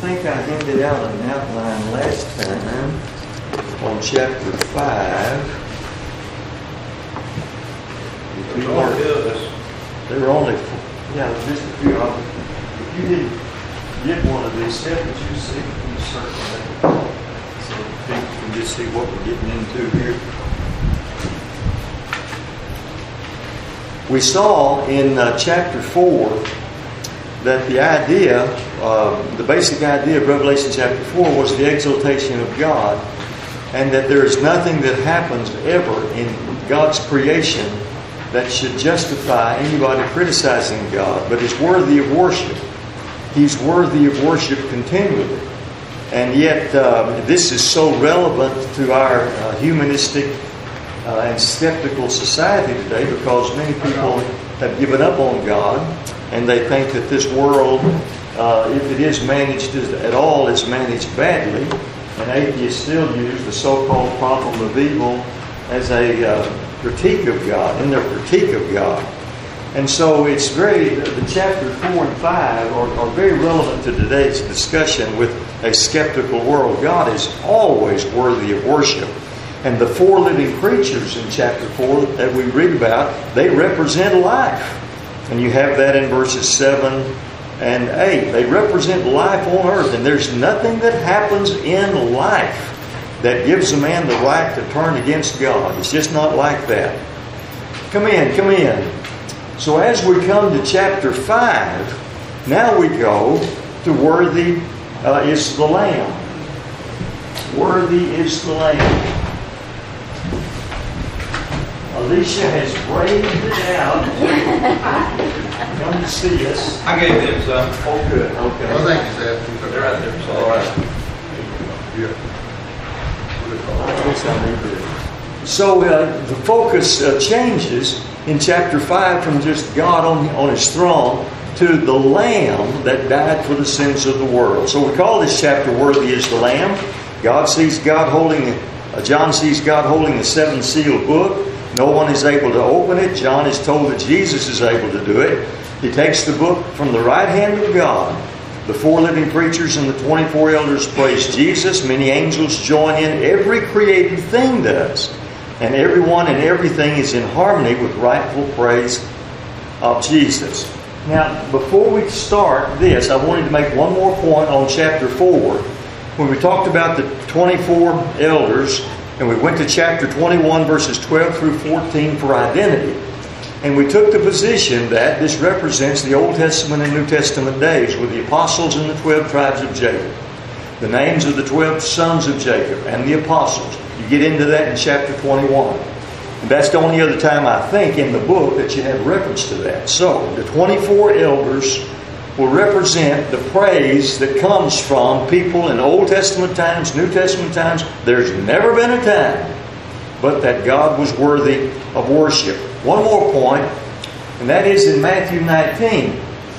think I handed out an outline last time on chapter 5. There were only, just a few of them. If you didn't get one of these steps, you see, you certainly. So you can just see what we're getting into here. We saw in chapter 4 that the idea, the basic idea of Revelation chapter 4 was the exaltation of God, and that there is nothing that happens ever in God's creation that should justify anybody criticizing God, but is worthy of worship. He's worthy of worship continually. And yet, this is so relevant to our humanistic and skeptical society today, because many people have given up on God, and they think that this world, if it is managed at all, is managed badly. And atheists still use the so-called problem of evil as a critique of God, in their critique of God. And so it's the chapter 4 and 5 are very relevant to today's discussion with a skeptical world. God is always worthy of worship. And the 4 living creatures in chapter 4 that we read about, they represent life. And you have that in verses 7 and 8. They represent life on earth. And there's nothing that happens in life that gives a man the right to turn against God. It's just not like that. Come in. So as we come to chapter 5, now we go to worthy is the Lamb. Worthy is the Lamb. Alicia has braved it out. Come to see us. I gave them some. Oh, good. Okay. Well, thank you, Seth. They're right there. So. All right. So the focus changes in chapter 5 from just God on His throne to the Lamb that died for the sins of the world. So we call this chapter "Worthy is the Lamb." John sees God holding the 7-sealed book. No one is able to open it. John is told that Jesus is able to do it. He takes the book from the right hand of God. The 4 living creatures and the 24 elders praise Jesus. Many angels join in. Every created thing does. And everyone and everything is in harmony with rightful praise of Jesus. Now, before we start this, I wanted to make one more point on chapter 4. When we talked about the 24 elders, and we went to chapter 21, verses 12 through 14 for identity. And we took the position that this represents the Old Testament and New Testament days with the apostles and the 12 tribes of Jacob. The names of the 12 sons of Jacob and the apostles. You get into that in chapter 21. And that's the only other time, I think, in the book that you have reference to that. So, the 24 elders will represent the praise that comes from people in Old Testament times, New Testament times. There's never been a time but that God was worthy of worship. One more point, and that is in Matthew 19.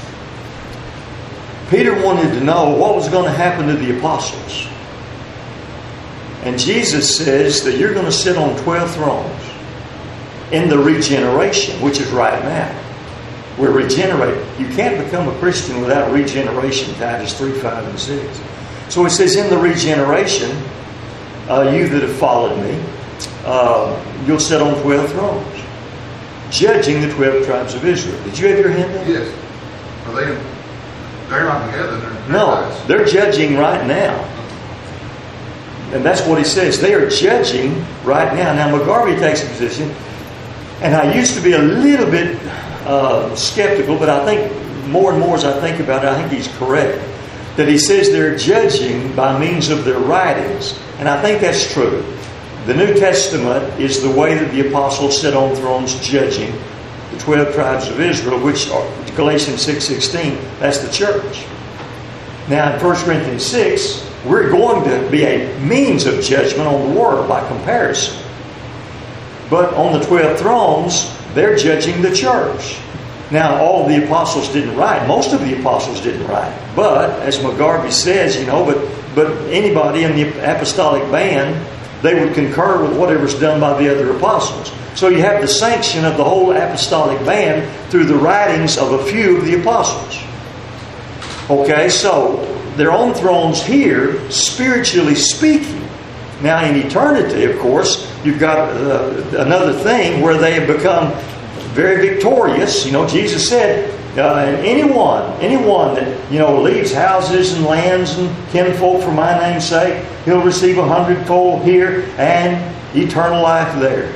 Peter wanted to know what was going to happen to the apostles. And Jesus says that you're going to sit on 12 thrones in the regeneration, which is right now. We're regenerated. You can't become a Christian without regeneration, Titus 3, 5, and 6. So it says, in the regeneration, you that have followed me, you'll sit on 12 thrones, judging the 12 tribes of Israel. Did you have your hand up? Yes. Well, they're not together. No, they're judging right now. And that's what he says. They are judging right now. Now, McGarvey takes a position, and I used to be a little bit skeptical, but I think more and more as I think about it, I think he's correct. That he says they're judging by means of their writings. And I think that's true. The New Testament is the way that the apostles sit on thrones judging the 12 tribes of Israel, which are Galatians 6:16, that's the church. Now in 1 Corinthians 6, we're going to be a means of judgment on the world by comparison. But on the 12 thrones, they're judging the church. Now, all the apostles didn't write. Most of the apostles didn't write. But, as McGarvey says, but anybody in the apostolic band, they would concur with whatever's done by the other apostles. So you have the sanction of the whole apostolic band through the writings of a few of the apostles. Okay, so they're on thrones here, spiritually speaking. Now, in eternity, of course, you've got another thing where they have become very victorious. You know, Jesus said, anyone that, leaves houses and lands and kinfolk for my name's sake, he'll receive 100-fold here and eternal life there.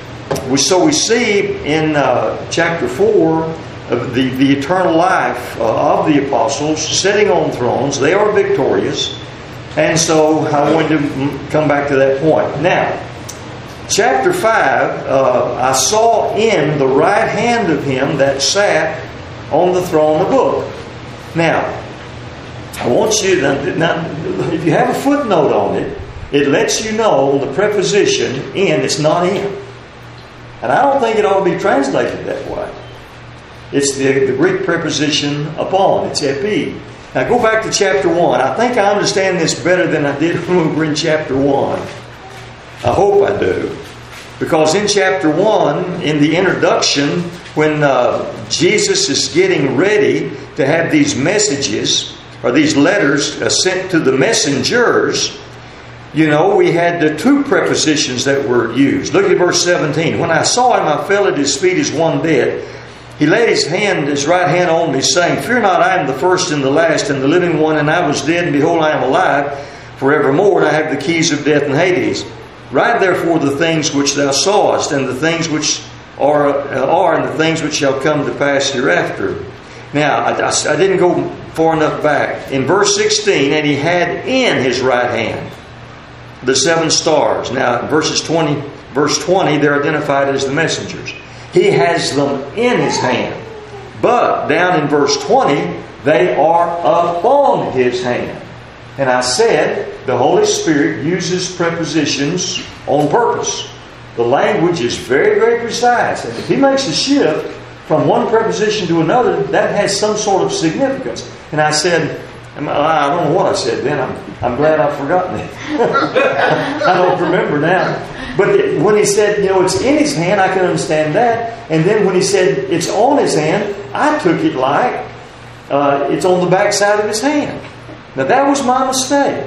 So we see in chapter 4 of the eternal life of the apostles sitting on thrones. They are victorious. And so I wanted to come back to that point. Now, chapter 5, I saw in the right hand of him that sat on the throne a book. Now, I want you to, now, if you have a footnote on it, it lets you know the preposition in, it's not in. And I don't think it ought to be translated that way. It's the Greek preposition upon. It's epi. Now go back to chapter 1. I think I understand this better than I did when we were in chapter 1. I hope I do. Because in chapter 1, in the introduction, when Jesus is getting ready to have these messages, or these letters sent to the messengers, we had the two prepositions that were used. Look at verse 17. When I saw him, I fell at his feet as one dead. He laid his right hand on me, saying, Fear not, I am the first and the last and the living one, and I was dead, and behold, I am alive forevermore, and I have the keys of death and Hades. Write therefore the things which thou sawest, and the things which are and the things which shall come to pass hereafter. Now, I didn't go far enough back. In verse 16, and he had in his right hand the 7 stars. Now, in verse 20, they're identified as the messengers. He has them in his hand. But down in verse 20, they are upon his hand. And I said, the Holy Spirit uses prepositions on purpose. The language is very, very precise. And if he makes a shift from one preposition to another, that has some sort of significance. And I said, I don't know what I said then. I'm glad I've forgotten it. I don't remember now. But when he said, it's in his hand, I can understand that. And then when he said it's on his hand, I took it like it's on the back side of his hand. Now that was my mistake.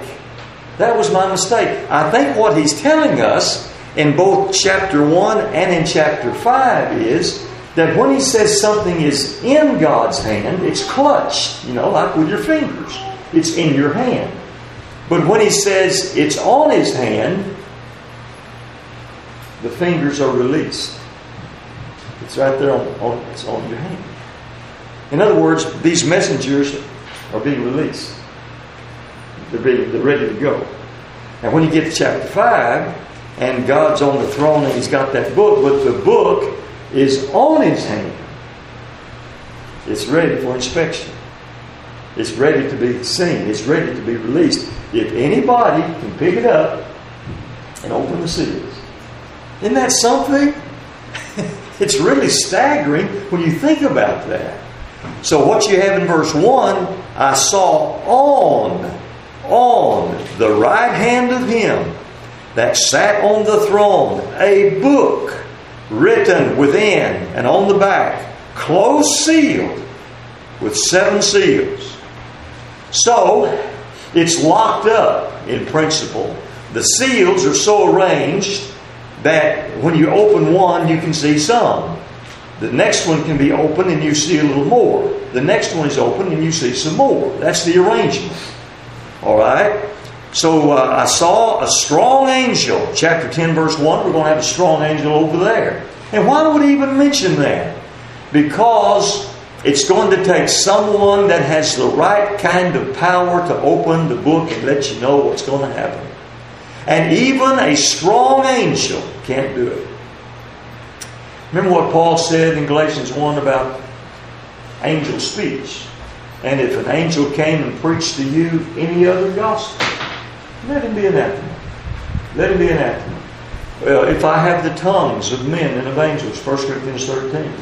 I think what he's telling us in both chapter 1 and in chapter 5 is that when he says something is in God's hand, it's clutched, like with your fingers. It's in your hand. But when he says it's on his hand, the fingers are released. It's right there it's on your hand. In other words, these messengers are being released. They're ready to go. And when you get to chapter 5, and God's on the throne and he's got that book, but the book is on his hand. It's ready for inspection. It's ready to be seen. It's ready to be released. If anybody can pick it up and open the seals. Isn't that something? It's really staggering when you think about that. So what you have in verse 1, I saw on the right hand of him that sat on the throne a book written within and on the back, close sealed with 7 seals. So it's locked up in principle. The seals are so arranged that when you open one, you can see some. The next one can be open and you see a little more. The next one is open and you see some more. That's the arrangement. All right? So I saw a strong angel. Chapter 10, verse 1, we're going to have a strong angel over there. And why would he even mention that? Because it's going to take someone that has the right kind of power to open the book and let you know what's going to happen. And even a strong angel can't do it. Remember what Paul said in Galatians 1 about angel speech. And if an angel came and preached to you any other gospel, let him be anathema. Let him be anathema. Well, if I have the tongues of men and of angels, 1 Corinthians 13.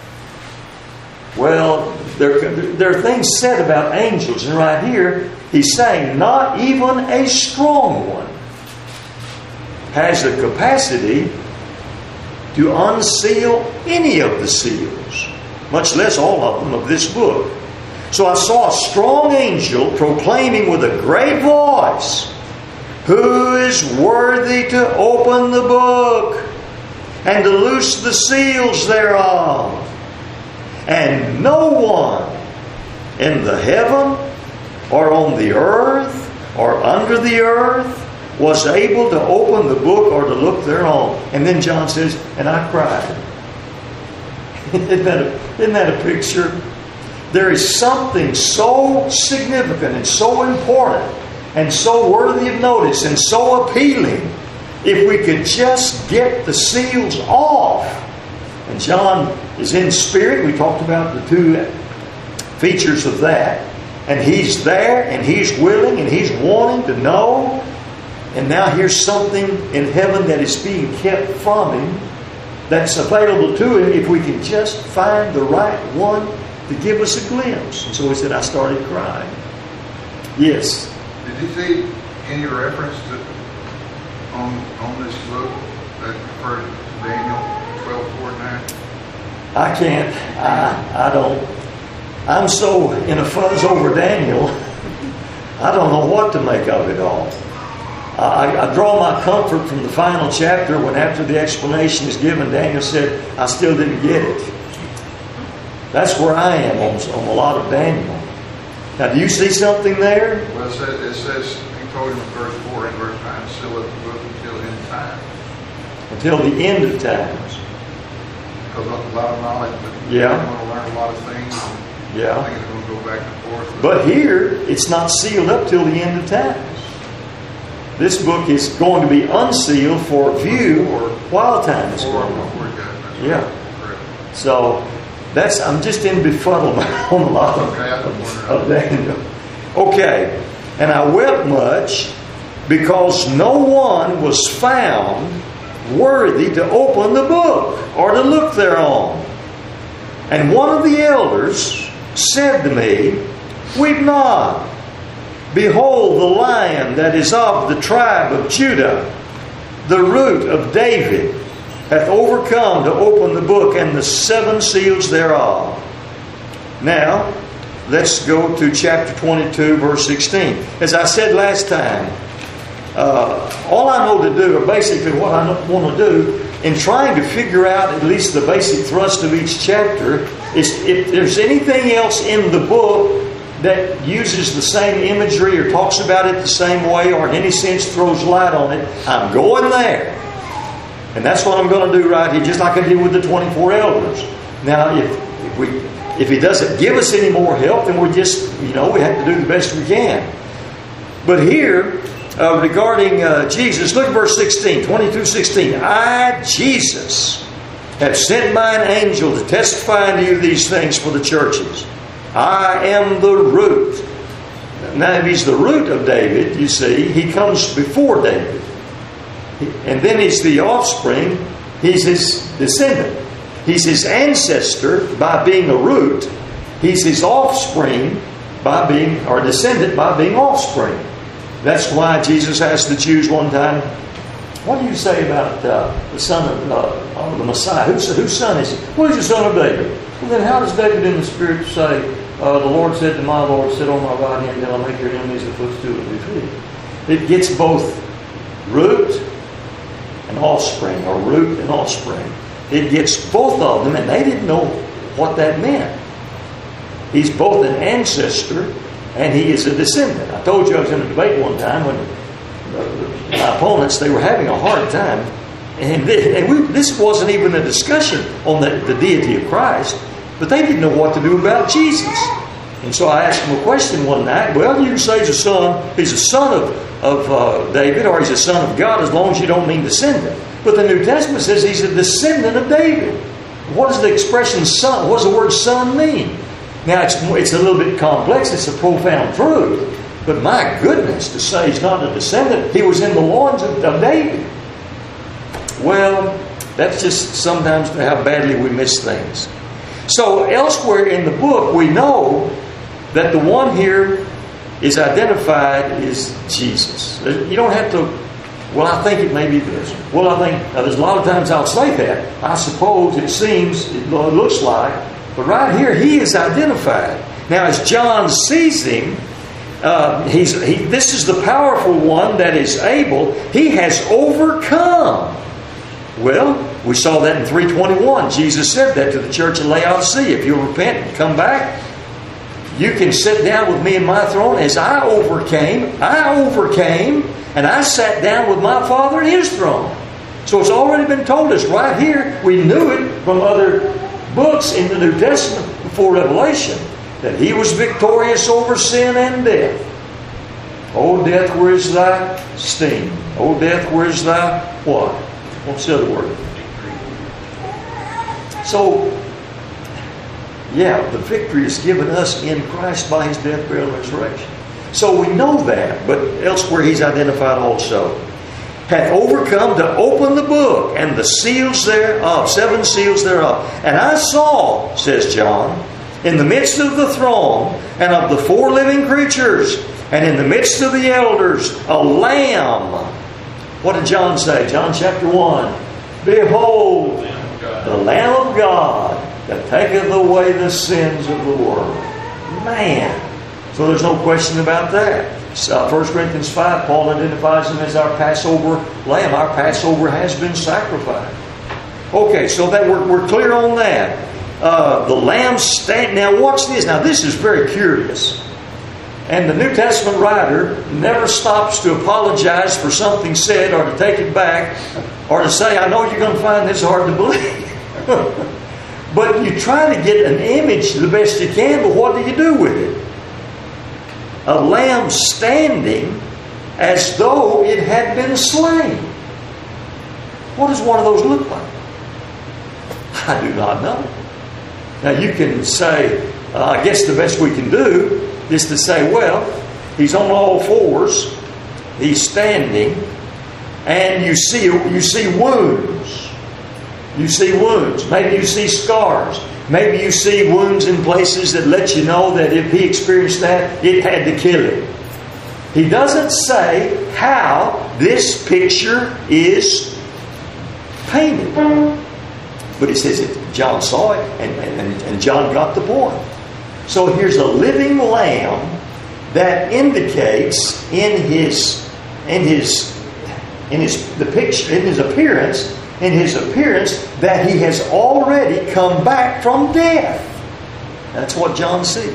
Well, there are things said about angels. And right here, he's saying not even a strong one has the capacity to unseal any of the seals, much less all of them of this book. So I saw a strong angel proclaiming with a great voice, "Who is worthy to open the book and to loose the seals thereof?" And no one in the heaven or on the earth or under the earth was able to open the book or to look thereon. And then John says, "And I cried." Isn't that a picture? There is something so significant and so important and so worthy of notice and so appealing if we could just get the seals off. And John is in spirit. We talked about the two features of that. And he's there and he's willing and he's wanting to know. And now here's something in heaven that is being kept from him that's available to him if we can just find the right one to give us a glimpse. And so he said, I started crying. Yes. Did you see any reference to on this book that refers to Daniel 12:4-9? I can't. I don't. I'm so in a fuzz over Daniel. I don't know what to make of it all. I draw my comfort from the final chapter when after the explanation is given, Daniel said, I still didn't get it. That's where I am on a lot of Daniel. Now, do you see something there? Well, it says he told him in verse 4 and verse 9, seal up the book until the end of time. Until the end of times. Because a lot of knowledge, but yeah. you want to learn a lot of things. Yeah. I think it's going to go back and forth. But here, it's not sealed up till the end of times. This book is going to be unsealed for view while time is going on. Yeah. So I'm just in befuddlement on a lot of Daniel. Okay. And I wept much because no one was found worthy to open the book or to look thereon. And one of the elders said to me, Weep not. Behold, the Lion that is of the tribe of Judah, the root of David, hath overcome to open the book and the 7 seals thereof. Now, let's go to chapter 22, verse 16. As I said last time, all I know to do, or basically what I want to do, in trying to figure out at least the basic thrust of each chapter, is if there's anything else in the book that uses the same imagery or talks about it the same way or in any sense throws light on it, I'm going there. And that's what I'm going to do right here, just like I did with the 24 elders. Now, if he doesn't give us any more help, then we're just, we have to do the best we can. But here, regarding Jesus, look at verse 16, 22:16. I, Jesus, have sent mine angel to testify unto you these things for the churches. I am the root. Now, if he's the root of David, you see, he comes before David. And then he's the offspring. He's his descendant. He's his ancestor by being a root. He's his offspring by being, or descendant by being offspring. That's why Jesus asked the Jews one time, what do you say about the son of the Messiah? Whose son is he? Well, he's the son of David. Well, then how does David in the Spirit say, the Lord said to my Lord, sit on my right hand until I make your enemies the footstool of your feet? It gets both root and offspring, or root and offspring. It gets both of them, and they didn't know what that meant. He's both an ancestor and he is a descendant. I told you I was in a debate one time when my opponents, they were having a hard time. And this wasn't even a discussion on the deity of Christ, but they didn't know what to do about Jesus. And so I asked them a question one night. Well, you can say he's a son of David, or he's a son of God, as long as you don't mean descendant. But the New Testament says he's a descendant of David. What does the expression son, what does the word son mean? Now, it's a little bit complex. It's a profound truth. But my goodness, to say he's not a descendant, he was in the loins of David. Well, that's just sometimes how badly we miss things. So elsewhere in the book, we know that the one here is identified as Jesus. You don't have to, well, I think it may be this. Well, I think, there's a lot of times I'll say that. I suppose, it seems, it looks like. But right here, he is identified. Now, as John sees him, this is the powerful one that is able. He has overcome. Well, we saw that in 3:21. Jesus said that to the church of Laodicea. If you'll repent and come back, you can sit down with me in my throne as I overcame, and I sat down with my Father in His throne. So it's already been told us right here. We knew it from other books in the New Testament before Revelation, that He was victorious over sin and death. O death, where is thy sting? O death, where is thy what? What's the other word? So, yeah, the victory is given us in Christ by His death, burial, and resurrection. So we know that, but elsewhere He's identified also. Hath overcome to open the book and the seals thereof, 7 seals thereof. And I saw, says John, in the midst of the throne and of the 4 living creatures and in the midst of the elders, a lamb. What did John say? John chapter 1. Behold, the Lamb of God that taketh away the sins of the world. Man. So there's no question about that. 1 Corinthians 5, Paul identifies Him as our Passover lamb. Our Passover has been sacrificed. Okay, so that we're clear on that. The lamb stand. Now watch this. Now this is very curious. And the New Testament writer never stops to apologize for something said or to take it back or to say, I know you're going to find this hard to believe. But you try to get an image the best you can, but what do you do with it? A lamb standing as though it had been slain. What does one of those look like? I do not know. Now you can say, I guess the best we can do is to say, well, He's on all fours, He's standing, and you see wounds. You see wounds. Maybe you see scars. Maybe you see wounds in places that let you know that if he experienced that, it had to kill him. He doesn't say how this picture is painted. But he says it. John saw it, and John got the point. So here's a living lamb that indicates in his appearance that he has already come back from death. That's what John sees.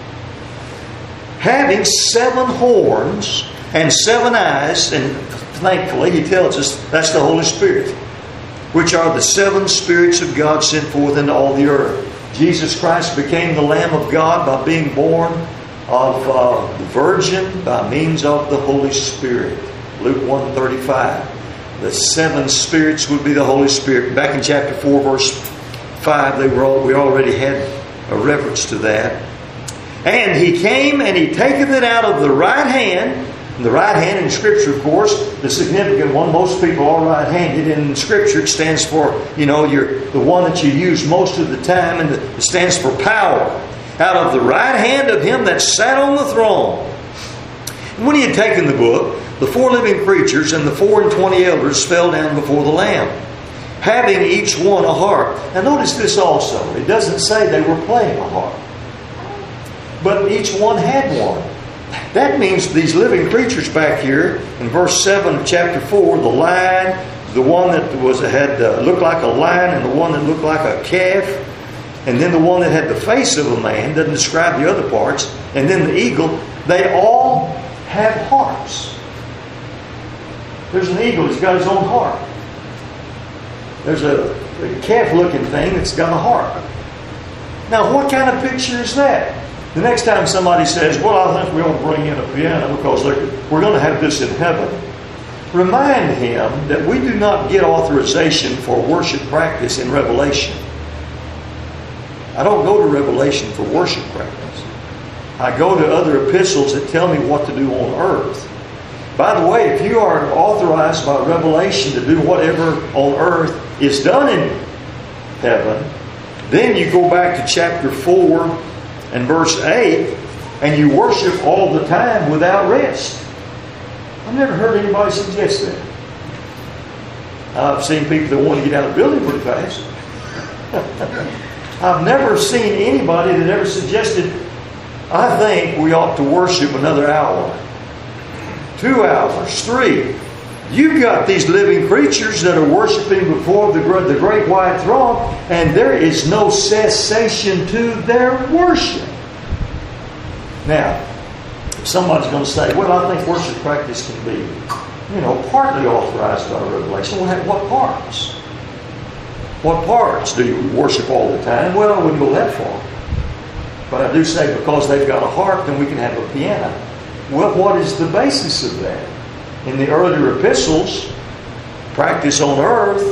Having 7 horns and 7 eyes, and thankfully he tells us that's the Holy Spirit, which are the 7 spirits of God sent forth into all the earth. Jesus Christ became the Lamb of God by being born of the Virgin by means of the Holy Spirit. Luke 1:35. The 7 spirits would be the Holy Spirit. Back in chapter 4, verse 5, we already had a reference to that. And he came and he taketh it out of the right hand. And the right hand in Scripture, of course, the significant one. Most people are right-handed. In Scripture, it stands for, you're the one that you use most of the time, and it stands for power. Out of the right hand of him that sat on the throne. And when he had taken the book, the 4 living creatures and the 24 elders fell down before the Lamb, having each one a harp. Now notice this also. It doesn't say they were playing a harp, but each one had one. That means these living creatures back here in verse 7 of chapter 4, the lion, the one that looked like a lion, and the one that looked like a calf, and then the one that had the face of a man, doesn't describe the other parts, and then the eagle, they all have harps. There's an eagle, he's got his own harp. There's a calf-looking thing that's got a harp. Now, what kind of picture is that? The next time somebody says, well, I think we ought to bring in a piano because we're going to have this in heaven, remind him that we do not get authorization for worship practice in Revelation. I don't go to Revelation for worship practice. I go to other epistles that tell me what to do on earth. By the way, if you are authorized by Revelation to do whatever on earth is done in heaven, then you go back to chapter 4 and verse 8, and you worship all the time without rest. I've never heard anybody suggest that. I've seen people that want to get out of the building pretty fast. I've never seen anybody that ever suggested I think we ought to worship another hour, 2 hours, 3. You've got these living creatures that are worshiping before the great white throne, and there is no cessation to their worship. Now, somebody's going to say, well, I think worship practice can be, partly authorized by revelation. Well, what parts? What parts? Do you worship all the time? Well, I wouldn't go that far. But I do say because they've got a harp, then we can have a piano. Well, what is the basis of that? In the earlier epistles, practice on earth,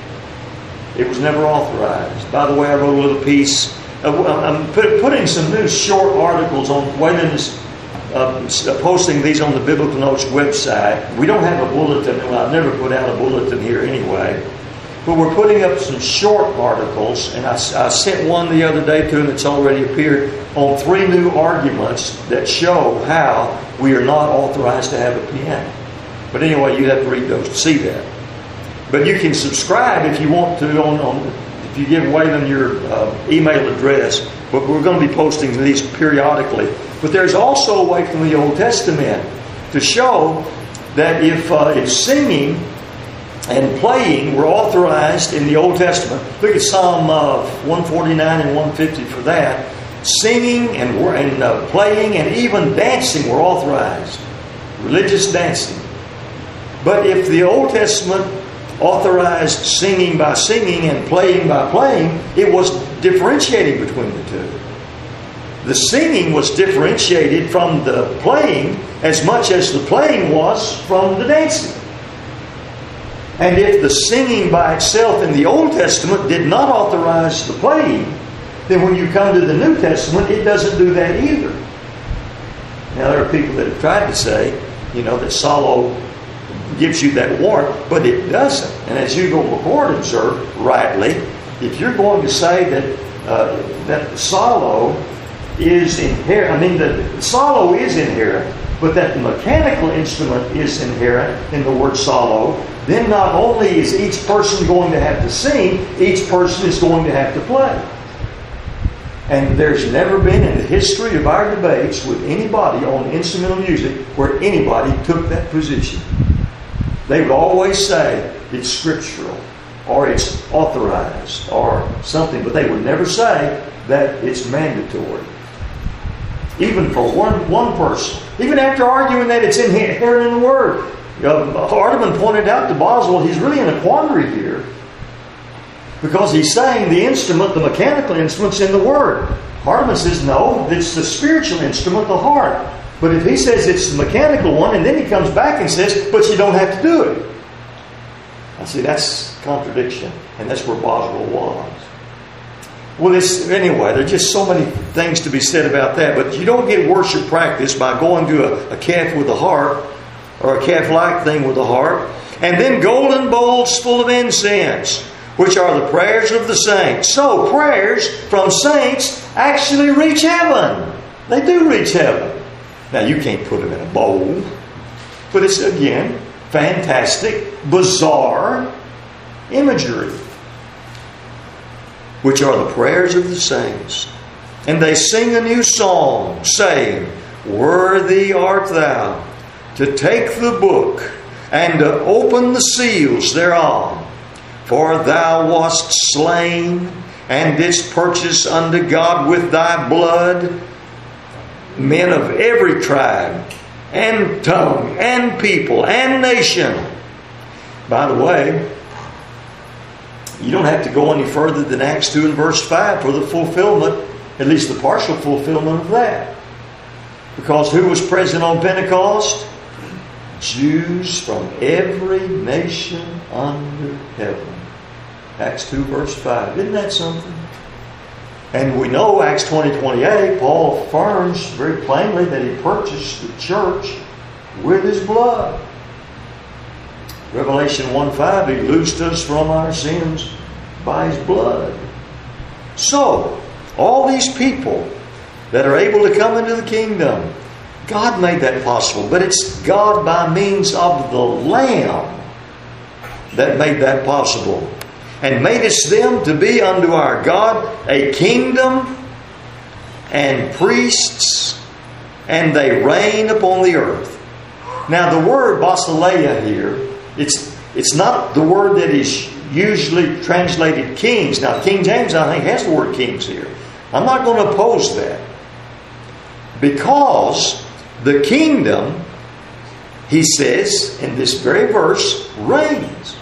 it was never authorized. By the way, I wrote a little piece. I'm putting some new short articles on. Waylon is posting these on the Biblical Notes website. We don't have a bulletin. Well, I've never put out a bulletin here anyway. But we're putting up some short articles, and I sent one the other day to him that's already appeared on 3 new arguments that show how we are not authorized to have a piano. But anyway, you have to read those to see that. But you can subscribe if you want to if you give Waylon your email address. But we're going to be posting these periodically. But there's also a way from the Old Testament to show that if singing and playing were authorized in the Old Testament. Look at Psalm 149 and 150 for that. Singing and playing and even dancing were authorized. Religious dancing. But if the Old Testament authorized singing by singing and playing by playing, it was differentiating between the two. The singing was differentiated from the playing as much as the playing was from the dancing. And if the singing by itself in the Old Testament did not authorize the playing, then when you come to the New Testament, it doesn't do that either. Now, there are people that have tried to say, that solo gives you that warrant, but it doesn't. And as Hugo McCord observed rightly, if you're going to say that the solo is inherent, the solo is inherent, but that the mechanical instrument is inherent in the word solo, then not only is each person going to have to sing, each person is going to have to play. And there's never been in the history of our debates with anybody on instrumental music where anybody took that position. They would always say it's scriptural or it's authorized or something, but they would never say that it's mandatory. Even for one person. Even after arguing that it's inherent in the Word. Hardeman pointed out to Boswell he's really in a quandary here. Because he's saying the instrument, the mechanical instrument's in the Word. Hardeman says no, it's the spiritual instrument, the heart. But if he says it's the mechanical one, and then he comes back and says, but you don't have to do it. I see, that's contradiction. And that's where Boswell was. Well, anyway, there are just so many things to be said about that. But you don't get worship practice by going to a calf with a harp or a calf-like thing with a harp. And then golden bowls full of incense, which are the prayers of the saints. So prayers from saints actually reach heaven. They do reach heaven. Now, you can't put them in a bowl. But it's, again, fantastic, bizarre imagery, which are the prayers of the saints. And they sing a new song, saying, Worthy art thou to take the book and to open the seals thereof. For thou wast slain and didst purchase unto God with thy blood men of every tribe and tongue and people and nation. By the way, you don't have to go any further than Acts 2 and verse 5 for the fulfillment, at least the partial fulfillment of that. Because who was present on Pentecost? Jews from every nation under heaven. Acts 2 verse 5. Isn't that something? And we know Acts 20:28, Paul affirms very plainly that he purchased the church with his blood. Revelation 1:5, he loosed us from our sins by his blood. So, all these people that are able to come into the kingdom, God made that possible. But it's God by means of the Lamb that made that possible. And made us them to be unto our God a kingdom and priests, and they reign upon the earth. Now the word basileia here, it's not the word that is usually translated kings. Now King James, I think, has the word kings here. I'm not going to oppose that. Because the kingdom, he says in this very verse, reigns.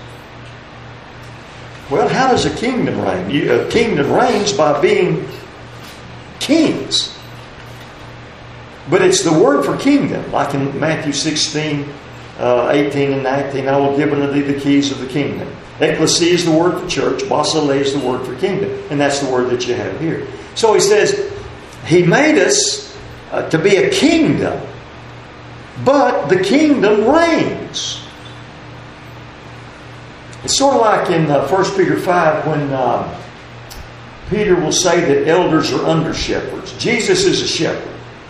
Well, how does a kingdom reign? A kingdom reigns by being kings. But it's the word for kingdom. Like in Matthew 16, 18 and 19, I will give unto thee the keys of the kingdom. Ecclesia is the word for church. Basileia is the word for kingdom. And that's the word that you have here. So he says, he made us to be a kingdom. But the kingdom reigns. It's sort of like in 1 Peter 5 when Peter will say that elders are under shepherds. Jesus is a shepherd.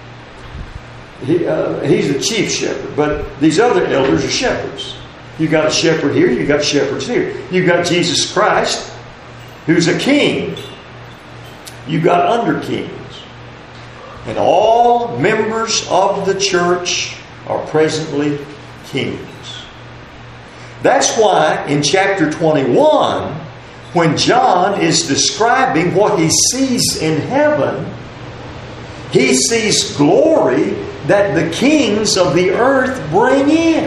He's the chief shepherd. But these other elders are shepherds. You got a shepherd here. You got shepherds here. You got Jesus Christ, who's a king. You got under kings. And all members of the church are presently kings. That's why in chapter 21, when John is describing what he sees in heaven, he sees glory that the kings of the earth bring in.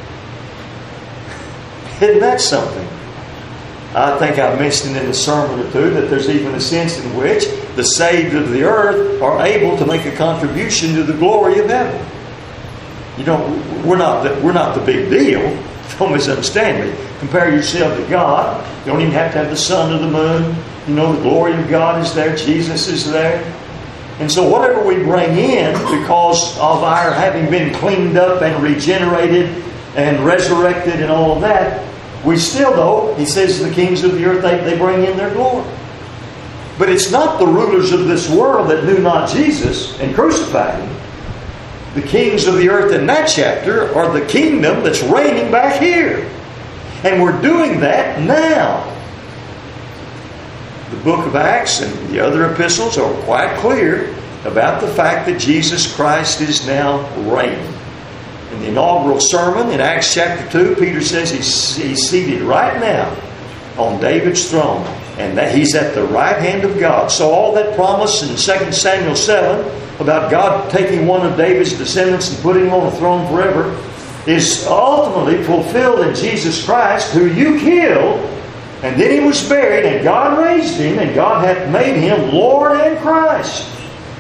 Isn't that something? I think I've mentioned in a sermon or two that there's even a sense in which the saved of the earth are able to make a contribution to the glory of heaven. You know, we're not the big deal. Don't misunderstand me. Compare yourself to God. You don't even have to have the sun or the moon. You know, the glory of God is there. Jesus is there. And so whatever we bring in, because of our having been cleaned up and regenerated and resurrected and all of that, we still, though, he says the kings of the earth, they bring in their glory. But it's not the rulers of this world that knew not Jesus and crucified Him. The kings of the earth in that chapter are the kingdom that's reigning back here. And we're doing that now. The book of Acts and the other epistles are quite clear about the fact that Jesus Christ is now reigning. In the inaugural sermon in Acts chapter 2, Peter says he's seated right now on David's throne, and that he's at the right hand of God. So all that promise in 2 Samuel 7 about God taking one of David's descendants and putting him on the throne forever is ultimately fulfilled in Jesus Christ, who you killed, and then He was buried, and God raised Him, and God hath made Him Lord and Christ.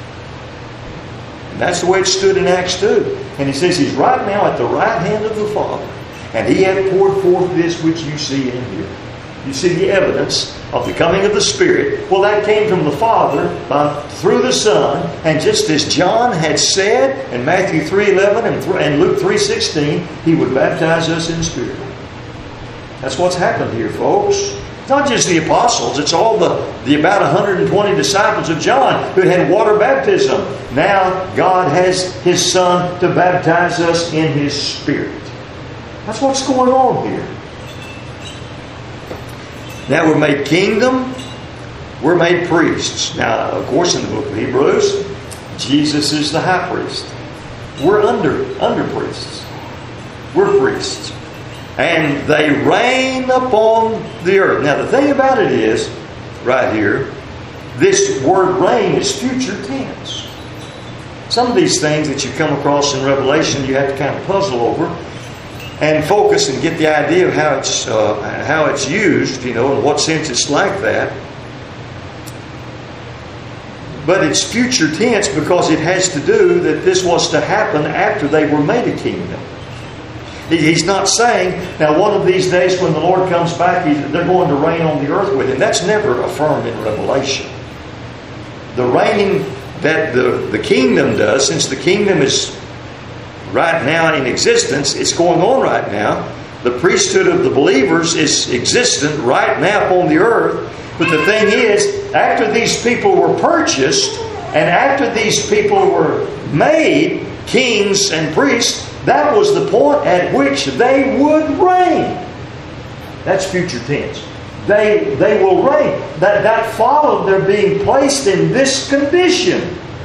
And that's the way it stood in Acts 2. And he says He's right now at the right hand of the Father, and He hath poured forth this which you see and hear. You see the evidence of the coming of the Spirit. Well, that came from the Father through the Son. And just as John had said in Matthew 3:11 and Luke 3:16, He would baptize us in Spirit. That's what's happened here, folks. It's not just the apostles. It's all the about 120 disciples of John who had water baptism. Now God has His Son to baptize us in His Spirit. That's what's going on here. Now we're made kingdom, we're made priests. Now, of course, in the book of Hebrews, Jesus is the high priest. We're under priests. We're priests. And they reign upon the earth. Now, the thing about it is, right here, this word reign is future tense. Some of these things that you come across in Revelation, you have to kind of puzzle over and focus and get the idea of how it's used, you know, in what sense it's like that. But it's future tense because it has to do that this was to happen after they were made a kingdom. He's not saying, now one of these days when the Lord comes back, they're going to reign on the earth with Him. That's never affirmed in Revelation. The reigning that the kingdom does, since the kingdom is right now in existence, it's going on right now. The priesthood of the believers is existent right now upon the earth. But the thing is, after these people were purchased, and after these people were made kings and priests, that was the point at which they would reign. That's future tense. They will reign. That followed their being placed in this condition.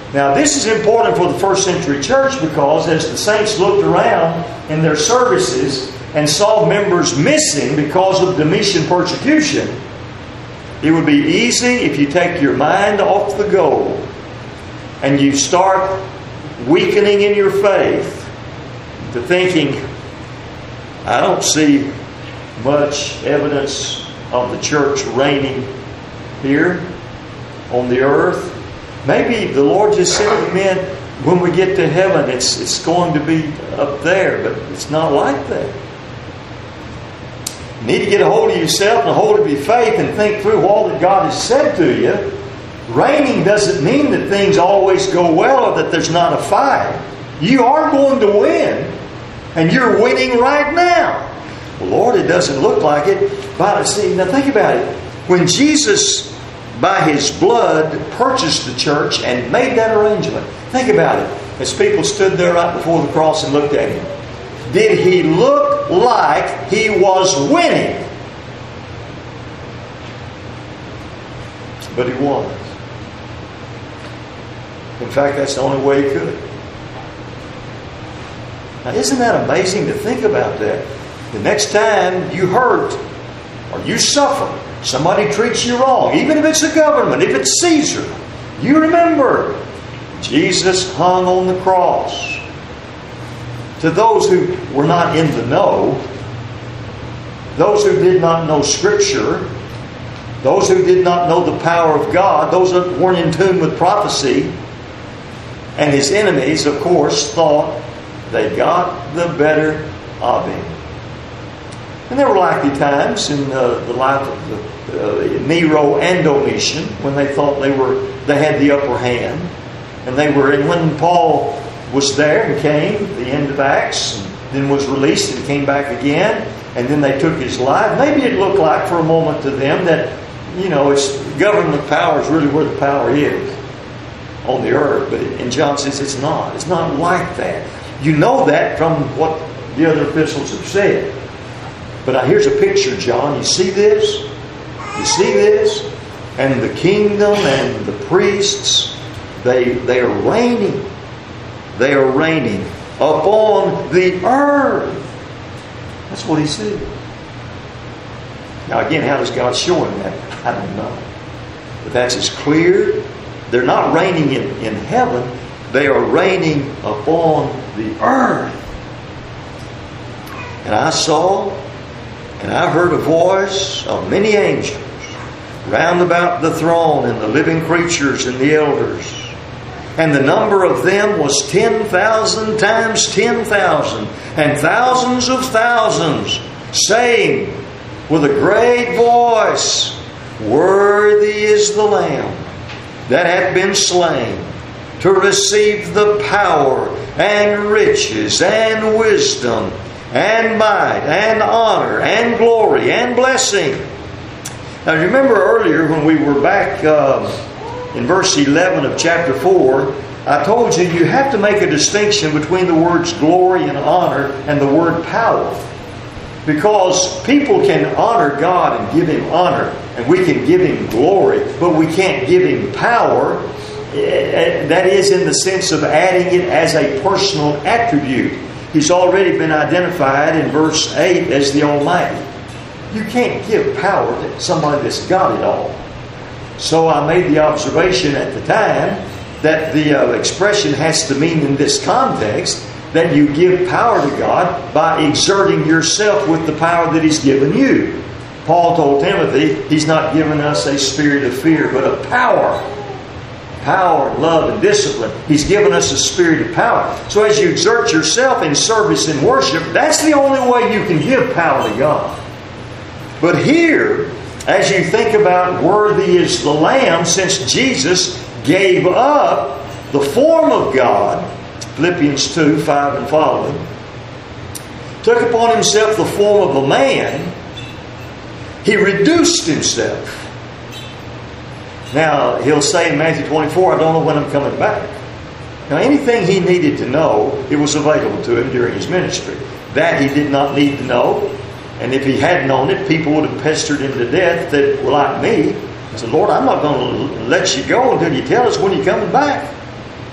Now, this is important for the first century church because as the saints looked around in their services and saw members missing because of Domitian persecution, it would be easy if you take your mind off the goal and you start weakening in your faith to thinking, I don't see much evidence of the church reigning here on the earth. Maybe the Lord just simply meant when we get to heaven, it's going to be up there, but it's not like that. You need to get a hold of yourself and a hold of your faith and think through all that God has said to you. Reigning doesn't mean that things always go well or that there's not a fight. You are going to win, and you're winning right now. Well, Lord, it doesn't look like it. But see, now think about it. When Jesus, by His blood, purchased the church and made that arrangement, think about it. As people stood there right before the cross and looked at Him, did He look like He was winning? But He was. In fact, that's the only way He could. Now, isn't that amazing to think about that? The next time you hurt or you suffer, somebody treats you wrong, even if it's the government, if it's Caesar, you remember Jesus hung on the cross. To those who were not in the know, those who did not know Scripture, those who did not know the power of God, those that weren't in tune with prophecy, and His enemies, of course, thought they got the better of Him. And there were likely times in the life of Nero and Domitian when they thought they had the upper hand, and when Paul was there and came, the end of Acts, and then was released and came back again, and then they took his life. Maybe it looked like for a moment to them that, it's government power is really where the power is on the earth. But in John says it's not. It's not like that. You know that from what the other epistles have said. But now here's a picture, John. You see this? You see this? And the kingdom and the priests, they are reigning. They are reigning upon the earth. That's what He said. Now again, how does God show Him that? I don't know. But that's as clear. They're not reigning in heaven. They are reigning upon the earth. And I saw and I heard a voice of many angels round about the throne and the living creatures and the elders. And the number of them was 10,000 times 10,000 and thousands of thousands, saying with a great voice, Worthy is the Lamb that hath been slain to receive the power and riches and wisdom and might and honor and glory and blessing. Now remember earlier when we were back in verse 11 of chapter 4, I told you have to make a distinction between the words glory and honor and the word power. Because people can honor God and give Him honor, and we can give Him glory, but we can't give Him power. That is in the sense of adding it as a personal attribute. He's already been identified in verse 8 as the Almighty. You can't give power to somebody that's got it all. So I made the observation at the time that the expression has to mean in this context that you give power to God by exerting yourself with the power that He's given you. Paul told Timothy He's not given us a spirit of fear, but of power. Power, love, and discipline. He's given us a spirit of power. So as you exert yourself in service and worship, that's the only way you can give power to God. But here, as you think about worthy is the Lamb, since Jesus gave up the form of God, Philippians 2, 5 and following, took upon Himself the form of a man, He reduced Himself. Now, He'll say in Matthew 24, I don't know when I'm coming back. Now, anything He needed to know, it was available to Him during His ministry. That He did not need to know. And if He had known it, people would have pestered Him to death that were like me. I said, Lord, I'm not going to let you go until you tell us when you're coming back.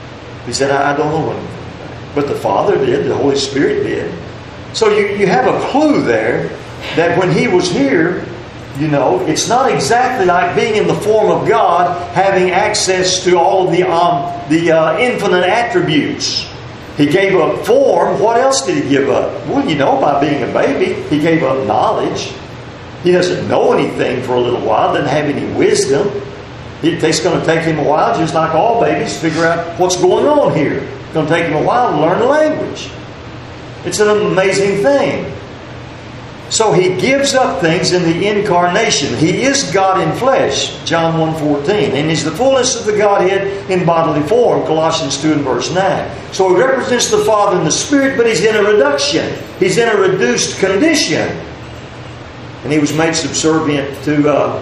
He said, I don't know when he's coming back. But the Father did, the Holy Spirit did. So you have a clue there that when He was here, it's not exactly like being in the form of God, having access to all of the infinite attributes. He gave up form. What else did He give up? Well, by being a baby, He gave up knowledge. He doesn't know anything for a little while, doesn't have any wisdom. It's going to take Him a while, just like all babies, to figure out what's going on here. It's going to take Him a while to learn the language. It's an amazing thing. So He gives up things in the incarnation. He is God in flesh, John 1:14. And He's the fullness of the Godhead in bodily form, Colossians 2 and verse 9. So He represents the Father in the Spirit, but He's in a reduction. He's in a reduced condition. And He was made subservient to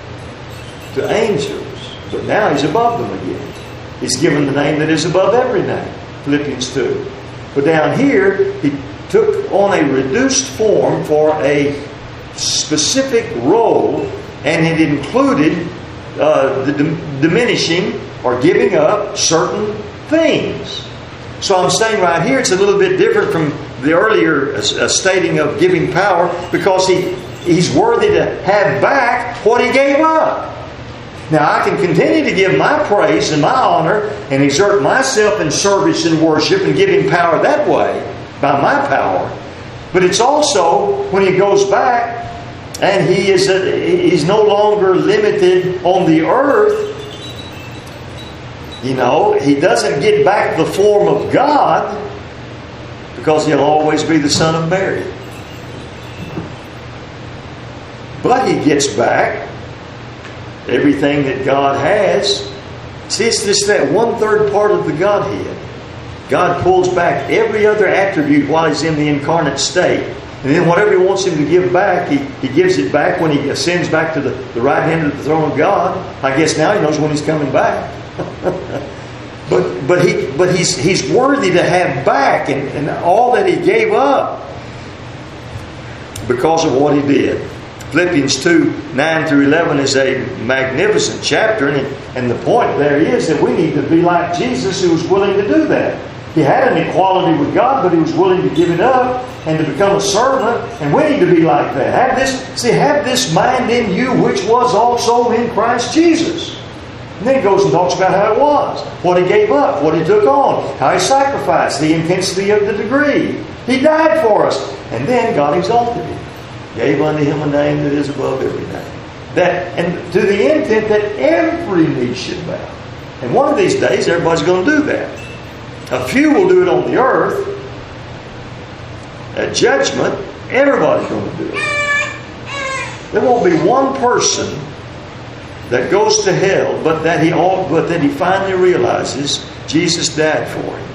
angels. But now He's above them again. He's given the name that is above every name, Philippians 2. But down here, He took on a reduced form for a specific role, and it included the diminishing or giving up certain things. So I'm saying right here it's a little bit different from the earlier stating of giving power, because He's worthy to have back what He gave up. Now I can continue to give my praise and my honor and exert myself in service and worship and give Him power that way, by my power. But it's also when He goes back and He's no longer limited on the earth. He doesn't get back the form of God, because He'll always be the Son of Mary. But He gets back everything that God has. See, it's just that 1/3 part of the Godhead. God pulls back every other attribute while He's in the incarnate state. And then whatever He wants Him to give back, He gives it back when He ascends back to the right hand of the throne of God. I guess now He knows when He's coming back. but He's worthy to have back and all that He gave up because of what He did. Philippians 2, 9 through 11 is a magnificent chapter, and the point there is that we need to be like Jesus, who was willing to do that. He had an equality with God, but He was willing to give it up and to become a servant, and we need to be like that. Have this mind in you, which was also in Christ Jesus. And then He goes and talks about how it was, what He gave up, what He took on, how He sacrificed, the intensity of the degree. He died for us, and then God exalted Him. Gave unto Him a name that is above every name. And to the intent that every knee should bow. And one of these days, everybody's going to do that. A few will do it on the earth. At judgment, everybody's going to do it. There won't be one person that goes to hell, but that he finally realizes Jesus died for him.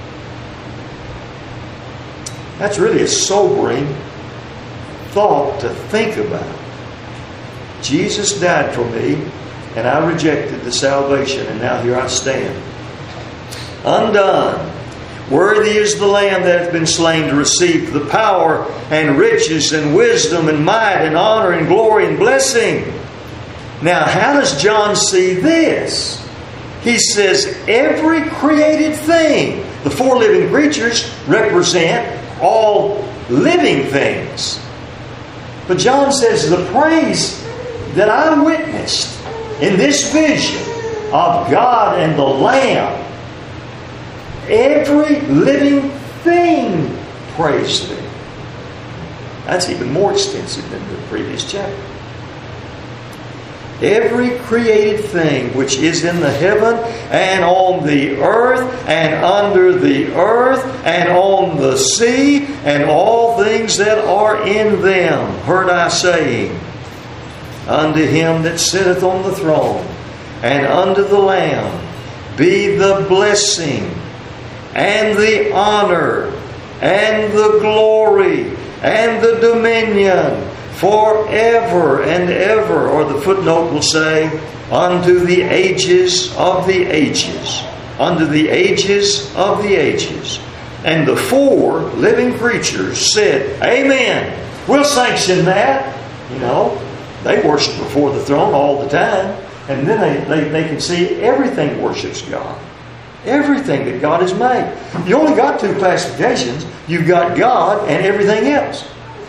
That's really a sobering thought to think about. Jesus died for me, and I rejected the salvation, and now here I stand, undone. Worthy is the Lamb that hath been slain to receive the power and riches and wisdom and might and honor and glory and blessing. Now, how does John see this? He says every created thing. The 4 living creatures represent all living things. But John says the praise that I witnessed in this vision of God and the Lamb, every living thing praised Him. That's even more extensive than the previous chapter. Every created thing which is in the heaven and on the earth and under the earth and on the sea and all things that are in them, heard I saying, unto Him that sitteth on the throne and unto the Lamb be the blessing and the honor and the glory and the dominion forever and ever. Or the footnote will say, unto the ages of the ages. Unto the ages of the ages. And the 4 living creatures said, Amen. We'll sanction that. They worship before the throne all the time. And then they can see everything worships God. Everything that God has made. You only got two classifications. You've got God and everything else.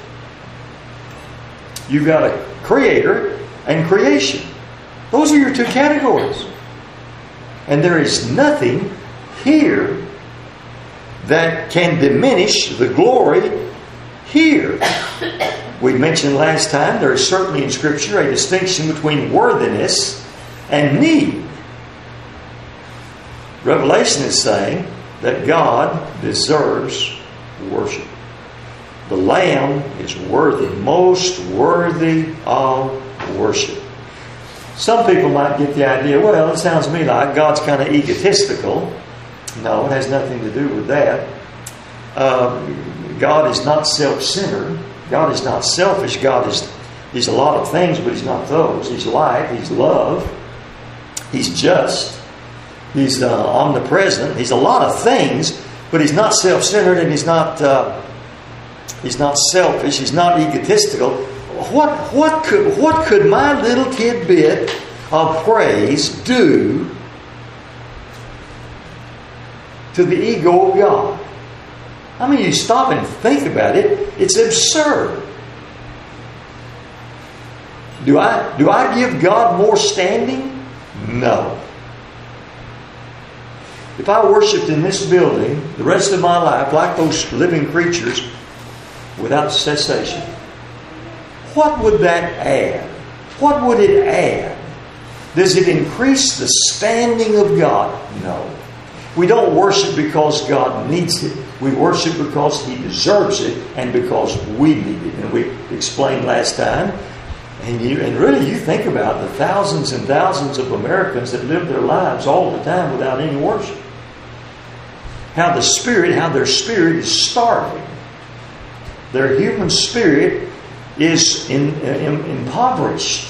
You've got a creator and creation. Those are your two categories. And there is nothing here that can diminish the glory here. We mentioned last time there is certainly in Scripture a distinction between worthiness and need. Revelation is saying that God deserves worship. The Lamb is worthy, most worthy of worship. Some people might get the idea, well, it sounds to me like God's kind of egotistical. No, it has nothing to do with that. God is not self-centered. God is not selfish. He's a lot of things, but He's not those. He's light. He's love. He's just. He's omnipresent. He's a lot of things, but He's not self-centered, and He's not selfish. He's not egotistical. What could my little tidbit of praise do to the ego of God? I mean, you stop and think about it. It's absurd. Do I give God more standing? No. If I worshipped in this building the rest of my life like those living creatures without cessation, what would that add? What would it add? Does it increase the standing of God? No. We don't worship because God needs it. We worship because He deserves it and because we need it. And we explained last time. And really you think about the thousands and thousands of Americans that live their lives all the time without any worship. How their spirit is starving. Their human spirit is impoverished.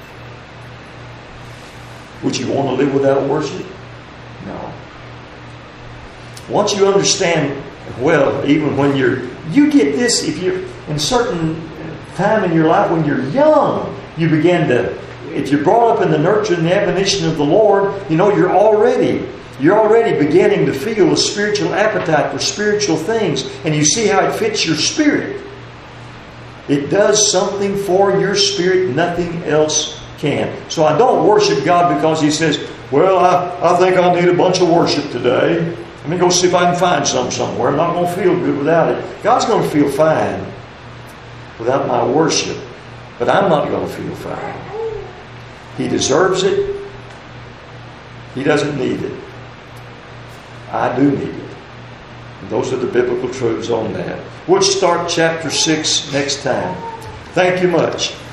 Would you want to live without worship? No. Once you understand, well, even when you get this, if you're in certain time in your life when you're young, you begin to, if you're brought up in the nurture and the admonition of the Lord, you're already beginning to feel a spiritual appetite for spiritual things, and you see how it fits your spirit. It does something for your spirit nothing else can. So I don't worship God because He says, well, I think I need a bunch of worship today. Let me go see if I can find some somewhere. I'm not going to feel good without it. God's going to feel fine without my worship, but I'm not going to feel fine. He deserves it. He doesn't need it. I do need it. And those are the biblical truths on that. We'll start chapter 6 next time. Thank you much.